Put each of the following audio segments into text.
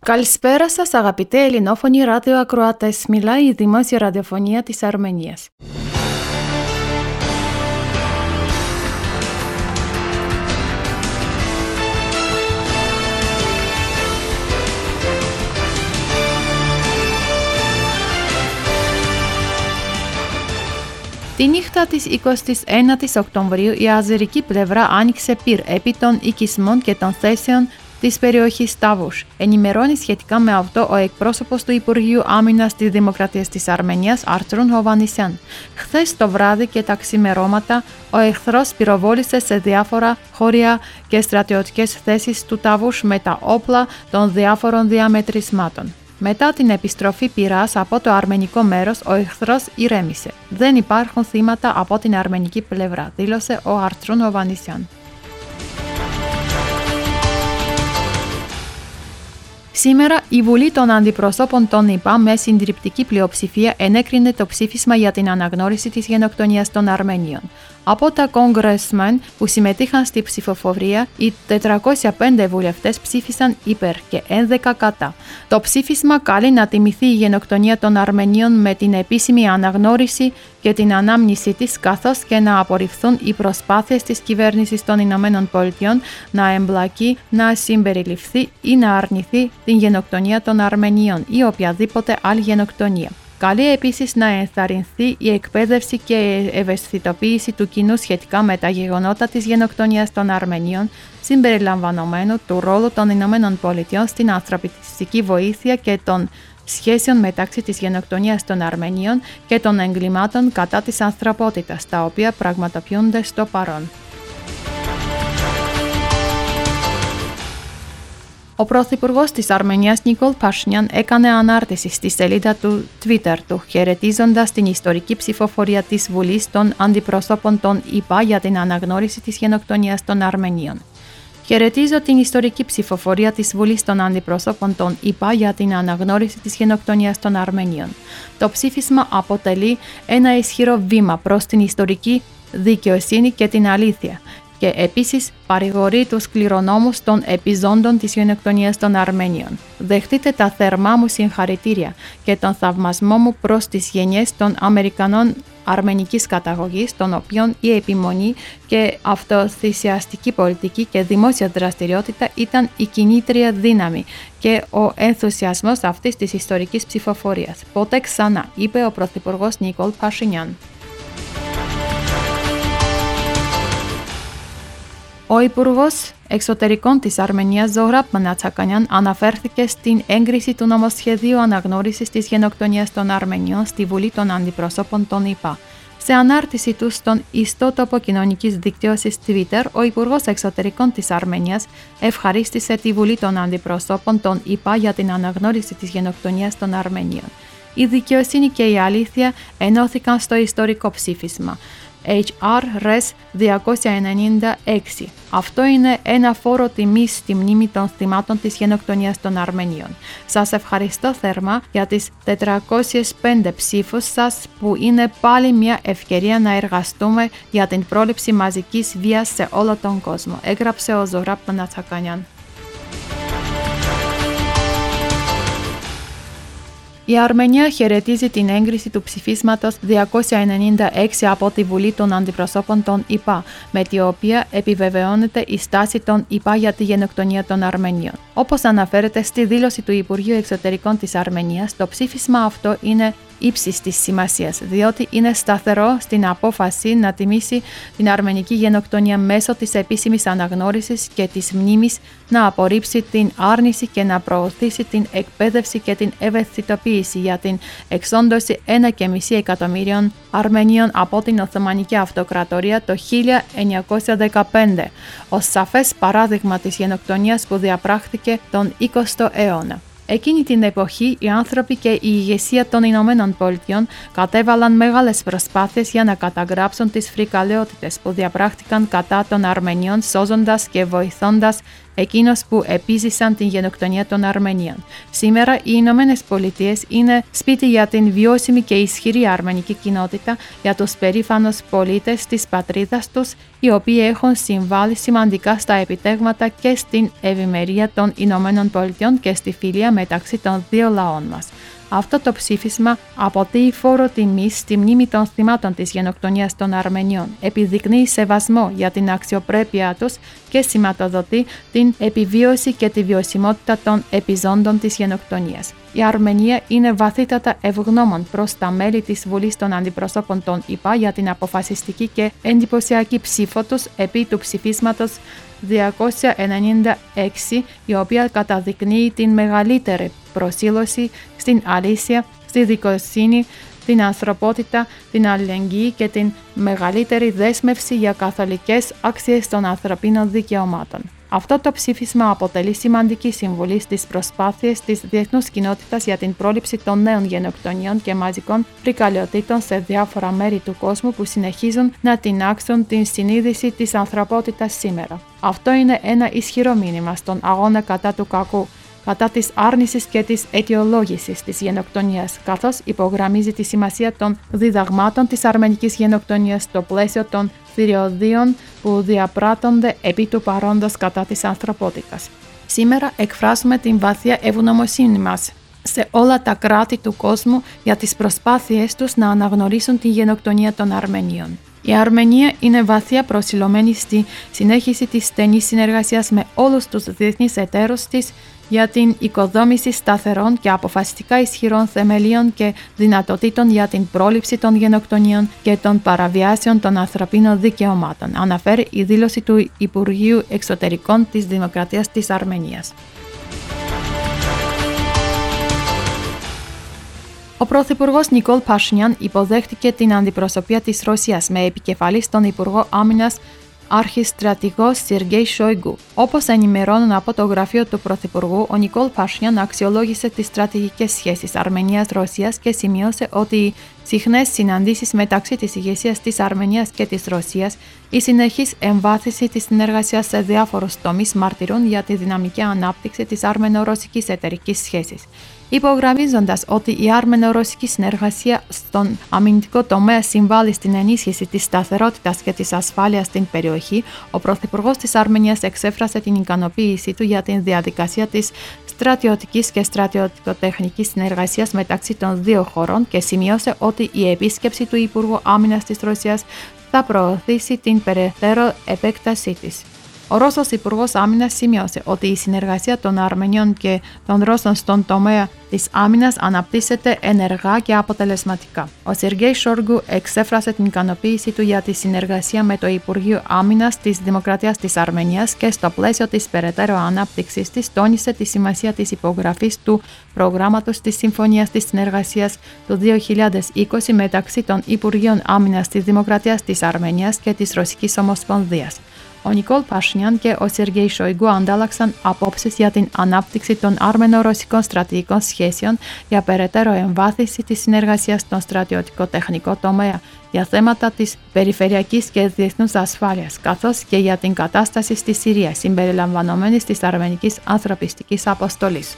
Καλησπέρα σας αγαπητοί ελληνόφωνοι ραδιοακροατές, μιλάει η Δημόσια Ραδιοφωνία της Αρμενίας. Τη νύχτα της 29ης Οκτωβρίου η αζερική πλευρά άνοιξε πυρ επί των οικισμών και των θέσεων της περιοχής Τάβους. Ενημερώνει σχετικά με αυτό ο εκπρόσωπος του Υπουργείου Άμυνας της Δημοκρατίας της Αρμενίας, Άρτρουν Χοβαννησιάν. Χθες το βράδυ και τα ξημερώματα, ο εχθρός πυροβόλησε σε διάφορα χώρια και στρατιωτικές θέσεις του Τάβους με τα όπλα των διάφορων διαμετρισμάτων. Μετά την επιστροφή πυράς από το αρμενικό μέρος, ο εχθρός ηρέμησε. Δεν υπάρχουν θύματα από την αρμενική πλευρά, δήλωσε ο Άρτρουν Χοβαννησιάν. Σήμερα, η Βουλή των Αντιπροσώπων των ΗΠΑ με συντριπτική πλειοψηφία ενέκρινε το ψήφισμα για την αναγνώριση της γενοκτονίας των Αρμενίων. Από τα κογκρεσμέν που συμμετείχαν στη ψηφοφορία, οι 405 βουλευτές ψήφισαν υπέρ και 11 κατά. Το ψήφισμα καλεί να τιμηθεί η γενοκτονία των Αρμενίων με την επίσημη αναγνώριση και την ανάμνηση της, καθώς και να απορριφθούν οι προσπάθειες της κυβέρνησης των ΗΠΑ να εμπλακεί, να συμπεριληφθεί ή να αρνηθεί την γενοκτονία των Αρμενίων ή οποιαδήποτε άλλη γενοκτονία. Καλεί επίσης να ενθαρρυνθεί η εκπαίδευση και η ευαισθητοποίηση του κοινού σχετικά με τα γεγονότα της γενοκτονίας των Αρμενίων, συμπεριλαμβανομένου του ρόλου των ΗΠΑ στην ανθρωπιστική βοήθεια και των σχέσεων μεταξύ της γενοκτονίας των Αρμενίων και των εγκλημάτων κατά της ανθρωπότητας, τα οποία πραγματοποιούνται στο παρόν. Ο Πρωθυπουργός της Αρμενίας Νίκολ Πασινιάν έκανε ανάρτηση στη σελίδα του Twitter του, χαιρετίζοντας την ιστορική ψηφοφορία της Βουλής των Αντιπροσώπων των ΗΠΑ για την αναγνώριση της γενοκτονίας των Αρμενίων. Χαιρετίζω την ιστορική ψηφοφορία της Βουλής των Αντιπροσώπων των ΗΠΑ για την αναγνώριση της γενοκτονίας των Αρμενίων. Το ψήφισμα αποτελεί ένα ισχυρό βήμα προς την ιστορική δικαιοσύνη και την αλήθεια, και επίσης παρηγορεί τους κληρονόμους των επιζώντων της γενοκτονίας των Αρμενίων. Δεχτείτε τα θερμά μου συγχαρητήρια και τον θαυμασμό μου προς τις γενιές των Αμερικανών αρμενικής καταγωγής, των οποίων η επιμονή και αυτοθυσιαστική πολιτική και δημόσια δραστηριότητα ήταν η κινήτρια δύναμη και ο ενθουσιασμός αυτής της ιστορικής ψηφοφορίας. Ποτέ ξανά, είπε ο Πρωθυπουργός Νίκολ Πασινιάν. Ο Υπουργός Εξωτερικών της Αρμενίας, Ζόհραμπ Μανατσακανιάν, αναφέρθηκε στην έγκριση του νομοσχεδίου αναγνώρισης της γενοκτονίας των Αρμενίων στη Βουλή των Αντιπροσώπων των ΗΠΑ. Σε ανάρτηση του στον ιστότοπο κοινωνικής δικτύωσης Twitter, ο Υπουργός Εξωτερικών της Αρμενίας ευχαρίστησε τη Βουλή των Αντιπροσώπων των ΗΠΑ για την αναγνώριση της γενοκτονίας των Αρμενίων. Η δικαιοσύνη και η αλήθεια ενώθηκαν στο ιστορικό ψήφισμα HR Res 296. Αυτό είναι ένα φόρο τιμής στη μνήμη των θυμάτων της γενοκτονίας των Αρμενίων. Σας ευχαριστώ θερμά για τις 405 ψήφους σας, που είναι πάλι μια ευκαιρία να εργαστούμε για την πρόληψη μαζικής βίας σε όλο τον κόσμο, έγραψε ο Ζόհραμπ Μανατσακανιάν. Η Αρμενία χαιρετίζει την έγκριση του ψηφίσματος 296 από τη Βουλή των Αντιπροσώπων των ΗΠΑ, με την οποία επιβεβαιώνεται η στάση των ΗΠΑ για τη γενοκτονία των Αρμενίων. Όπως αναφέρεται στη δήλωση του Υπουργείου Εξωτερικών της Αρμενίας, το ψήφισμα αυτό είναι ύψης της σημασίας, διότι είναι σταθερό στην απόφαση να τιμήσει την αρμενική γενοκτονία μέσω της επίσημης αναγνώρισης και της μνήμης, να απορρίψει την άρνηση και να προωθήσει την εκπαίδευση και την ευαισθητοποίηση για την εξόντωση 1,5 εκατομμύριων Αρμενίων από την Οθωμανική Αυτοκρατορία το 1915, ως σαφές παράδειγμα της γενοκτονίας που διαπράχθηκε τον 20ο αιώνα. Εκείνη την εποχή, οι άνθρωποι και η ηγεσία των Ηνωμένων Πολιτειών κατέβαλαν μεγάλες προσπάθειες για να καταγράψουν τις φρικαλαιότητες που διαπράχτηκαν κατά των Αρμενίων, σώζοντας και βοηθώντας εκείνους που επίζησαν την γενοκτονία των Αρμενίων. Σήμερα οι Ηνωμένες Πολιτείες είναι σπίτι για την βιώσιμη και ισχυρή αρμενική κοινότητα, για τους περήφανους πολίτες της πατρίδας τους, οι οποίοι έχουν συμβάλει σημαντικά στα επιτεύγματα και στην ευημερία των Ηνωμένων Πολιτειών και στη φιλία μεταξύ των δύο λαών μας. Αυτό το ψήφισμα αποτείει φόρο τιμής στη μνήμη των θυμάτων της γενοκτονίας των Αρμενίων, επιδεικνύει σεβασμό για την αξιοπρέπειά τους και σηματοδοτεί την επιβίωση και τη βιωσιμότητα των επιζώντων της γενοκτονίας. Η Αρμενία είναι βαθύτατα ευγνώμων προς τα μέλη της Βουλής των Αντιπροσώπων των ΗΠΑ για την αποφασιστική και εντυπωσιακή ψήφο τους επί του ψηφίσματος 296, η οποία καταδεικνύει την μεγαλύτερη προσήλωση στην αλήθεια, στη δικαιοσύνη, την ανθρωπότητα, την αλληλεγγύη και την μεγαλύτερη δέσμευση για καθολικές αξίες των ανθρωπίνων δικαιωμάτων. Αυτό το ψήφισμα αποτελεί σημαντική συμβολή στις προσπάθειες της διεθνούς κοινότητας για την πρόληψη των νέων γενοκτονιών και μαζικών φρικαλαιοτήτων σε διάφορα μέρη του κόσμου που συνεχίζουν να τινάξουν την συνείδηση της ανθρωπότητας σήμερα. Αυτό είναι ένα ισχυρό μήνυμα στον αγώνα κατά του κακού, κατά της άρνησης και της αιτιολόγησης της γενοκτονίας, καθώς υπογραμμίζει τη σημασία των διδαγμάτων της αρμενικής γενοκτονίας στο πλαίσιο των θηριωδίων που διαπράττονται επί του παρόντος κατά της ανθρωπότητας. Σήμερα εκφράζουμε την βαθιά ευγνωμοσύνη μας σε όλα τα κράτη του κόσμου για τις προσπάθειές τους να αναγνωρίσουν τη γενοκτονία των Αρμενίων. Η Αρμενία είναι βαθιά προσιλωμένη στη συνέχιση της στενής συνεργασίας με όλους τους διεθνείς εταίρους της για την οικοδόμηση σταθερών και αποφασιστικά ισχυρών θεμελίων και δυνατοτήτων για την πρόληψη των γενοκτονιών και των παραβιάσεων των ανθρωπίνων δικαιωμάτων, αναφέρει η δήλωση του Υπουργείου Εξωτερικών της Δημοκρατίας της Αρμενίας. Ο Πρωθυπουργός Νικόλ Πασινιάν υποδέχτηκε την αντιπροσωπεία της Ρωσίας με επικεφαλής τον Υπουργό Άμυνας Αρχιστρατηγό Σεργέη Σόιγκου. Όπως ενημερώνουν από το γραφείο του Πρωθυπουργού, ο Νικόλ Πασινιάν αξιολόγησε τις στρατηγικές σχέσεις Αρμενίας-Ρωσίας και σημείωσε ότι οι συχνές συναντήσεις μεταξύ της ηγεσίας της Αρμενίας και της Ρωσίας, η συνεχής εμβάθυνση της συνεργασίας σε διάφορους τομείς μαρτυρούν για τη δυναμική ανάπτυξη της αρμενο-ρωσικής εταιρικής σχέσης. Υπογραμμίζοντας ότι η αρμενο-ρωσική συνεργασία στον αμυντικό τομέα συμβάλλει στην ενίσχυση της σταθερότητας και της ασφάλειας στην περιοχή, ο Πρωθυπουργός της Αρμενίας εξέφρασε την ικανοποίησή του για την διαδικασία της στρατιωτικής και στρατιωτικοτεχνικής συνεργασίας μεταξύ των δύο χωρών και σημείωσε ότι η επίσκεψη του Υπουργού Άμυνας της Ρωσίας θα προωθήσει την περαιτέρω επέκτασή της. Ο Ρώσος Υπουργός Άμυνας σημείωσε ότι η συνεργασία των Αρμενιών και των Ρώσων στον τομέα της άμυνας αναπτύσσεται ενεργά και αποτελεσματικά. Ο Σεργέη Σόιγκου εξέφρασε την ικανοποίησή του για τη συνεργασία με το Υπουργείο Άμυνας της Δημοκρατίας της Αρμενίας και στο πλαίσιο της περαιτέρω ανάπτυξης της τόνισε τη σημασία της υπογραφής του προγράμματος της Συμφωνίας της Συνεργασίας του 2020 μεταξύ των Υπουργείων Άμυνας της Δημοκρατίας της Αρμενίας και της Ρωσικής Ομοσπονδίας. Ο Νικόλ Πασινιάν και ο Σεργέη Σόιγκου αντάλλαξαν απόψεις για την ανάπτυξη των αρμενο-ρωσικών στρατηγικών σχέσεων, για περαιτέρω εμβάθυνση της συνεργασίας στον στρατιωτικό-τεχνικό τομέα, για θέματα της περιφερειακής και διεθνούς ασφάλειας, καθώς και για την κατάσταση στη Συρία, συμπεριλαμβανομένης της αρμενικής ανθρωπιστικής αποστολής.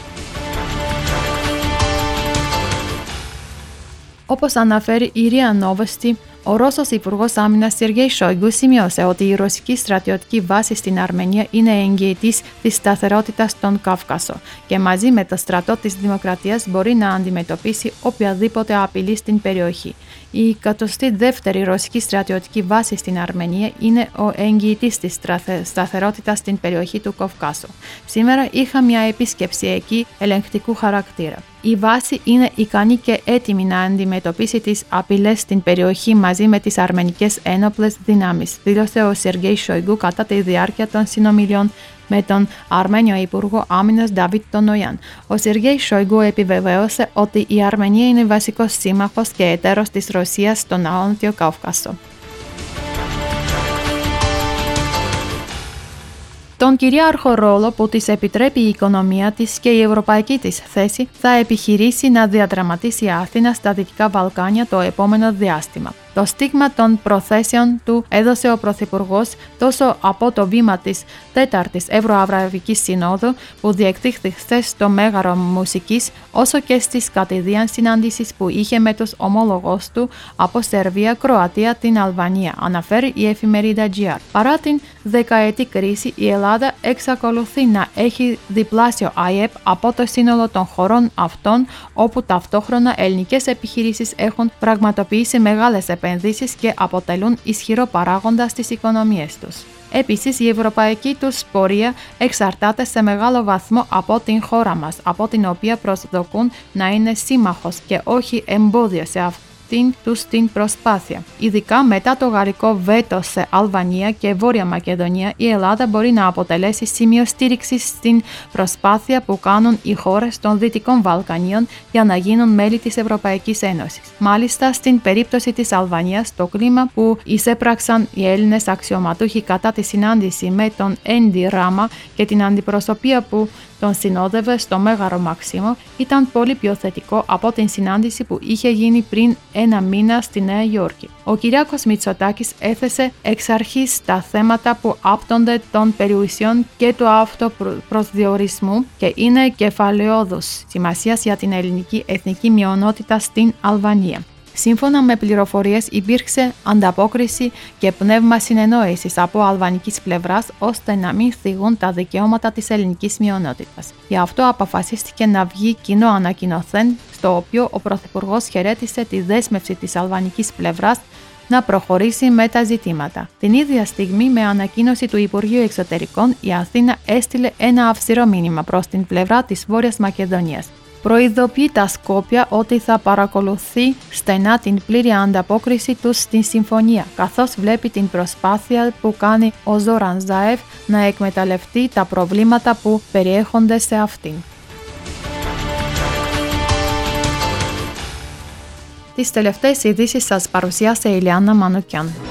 Όπως αναφέρει η ΡΙΑ Νόβοστι, ο Ρώσος Υπουργός Άμυνας Σεργέη Σόιγκου σημείωσε ότι η ρωσική στρατιωτική βάση στην Αρμενία είναι εγγυητής της σταθερότητας στον Κάυκασο και μαζί με το στρατό της Δημοκρατίας μπορεί να αντιμετωπίσει οποιαδήποτε απειλή στην περιοχή. Η 102η ρωσική στρατιωτική βάση στην Αρμενία είναι ο εγγυητής της σταθερότητας στην περιοχή του Καυκάσου. Σήμερα είχα μια επίσκεψη εκεί ελεγκτικού χαρακτήρα. Η βάση είναι ικανή και έτοιμη να αντιμετωπίσει τις απειλές στην περιοχή μαζί με τις αρμενικές ένοπλες δυνάμεις, δήλωσε ο Σεργέη Σόιγκου κατά τη διάρκεια των συνομιλιών με τον Αρμένιο Υπουργό Άμυνας Νταβίτ Τονοιάν. Ο Σεργέη Σόιγκου επιβεβαίωσε ότι η Αρμενία είναι βασικός σύμμαχος και εταίρος της Ρωσίας στον Νότιο Κάυκασο. Τον κυρίαρχο ρόλο που της επιτρέπει η οικονομία της και η ευρωπαϊκή της θέση θα επιχειρήσει να διαδραματίσει η Αθήνα στα Δυτικά Βαλκάνια το επόμενο διάστημα. Το στίγμα των προθέσεων του έδωσε ο Πρωθυπουργός τόσο από το βήμα της 4ης Ευρωαραβικής Συνόδου που διεξήχθη χθες στο Μέγαρο Μουσικής, όσο και στις κατηδίαν συναντήσεις που είχε με τους ομόλογους του από Σερβία, Κροατία, την Αλβανία, αναφέρει η εφημερίδα GR. Παρά την δεκαετή κρίση, η Ελλάδα εξακολουθεί να έχει διπλάσιο ΑΕΠ από το σύνολο των χωρών αυτών, όπου ταυτόχρονα ελληνικές επιχειρήσεις έχουν πραγματοποιήσει μεγάλες επενδύσεις και αποτελούν ισχυρό παράγοντα στις οικονομίες τους. Επίσης, η ευρωπαϊκή τους πορεία εξαρτάται σε μεγάλο βαθμό από την χώρα μας, από την οποία προσδοκούν να είναι σύμμαχος και όχι εμπόδιο σε αυτήν τους την προσπάθεια. Ειδικά μετά το γαλλικό βέτο σε Αλβανία και Βόρεια Μακεδονία, η Ελλάδα μπορεί να αποτελέσει σημείο στήριξης στην προσπάθεια που κάνουν οι χώρες των Δυτικών Βαλκανίων για να γίνουν μέλη της Ευρωπαϊκής Ένωσης. Μάλιστα, στην περίπτωση της Αλβανίας, το κλίμα που εισέπραξαν οι Έλληνες αξιωματούχοι κατά τη συνάντηση με τον Έντι Ράμα και την αντιπροσωπεία που τον συνόδευε στο Μέγαρο Μαξίμο ήταν πολύ πιο θετικό από την συνάντηση που είχε γίνει πριν ένα μήνα στη Νέα Υόρκη. Ο Κυριάκος Μητσοτάκης έθεσε εξ αρχής τα θέματα που άπτονται των περιουσιών και του αυτοπροσδιορισμού και είναι κεφαλαιόδους σημασίας για την ελληνική εθνική μειονότητα στην Αλβανία. Σύμφωνα με πληροφορίες, υπήρξε ανταπόκριση και πνεύμα συνεννόησης από αλβανικής πλευράς ώστε να μην θυγούν τα δικαιώματα της ελληνικής μειονότητας. Γι' αυτό αποφασίστηκε να βγει κοινό ανακοινωθέν, στο οποίο ο Πρωθυπουργός χαιρέτησε τη δέσμευση της αλβανικής πλευράς να προχωρήσει με τα ζητήματα. Την ίδια στιγμή, με ανακοίνωση του Υπουργείου Εξωτερικών, η Αθήνα έστειλε ένα αυστηρό μήνυμα προς την πλευρά της Βόρειας Μακεδονίας. Προειδοποιεί τα Σκόπια ότι θα παρακολουθεί στενά την πλήρη ανταπόκριση τους στην συμφωνία, καθώς βλέπει την προσπάθεια που κάνει ο Ζόραν Ζάεφ να εκμεταλλευτεί τα προβλήματα που περιέχονται σε αυτήν. Τις τελευταίες ειδήσεις σας παρουσίασε η Ηλιάνα Μανουκιάν.